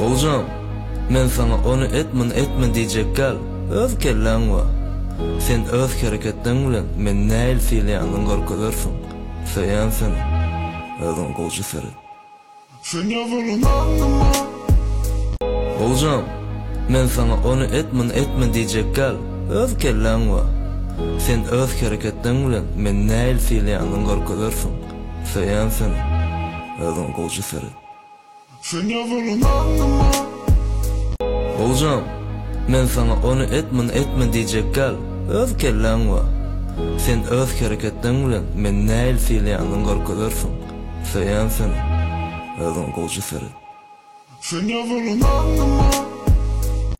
Oğuzum, men sana onu etmen diyecek gal, öz kellen wa. Sen öz hareketlerin bilen men näil fiilýanyň gorkudursun. Söýän seni, özüň golçy seri. Sen ýazylyna Oğuzum, men sana onu etmen diyecek gal, öz kellen wa. Sen öz hareketlerin bilen men näil fiilýanyň gorkudursun. Söýän seni, özüň golçy seri. Sen ýazylyna Oğuzum, men sana onu etmen diyecek gal, öz kellen wa. Sen öz hareketlerin bilen men näil fiilýanyň gorkudursun. Söýän seni, özüň golçy seri. Sen ýazylyna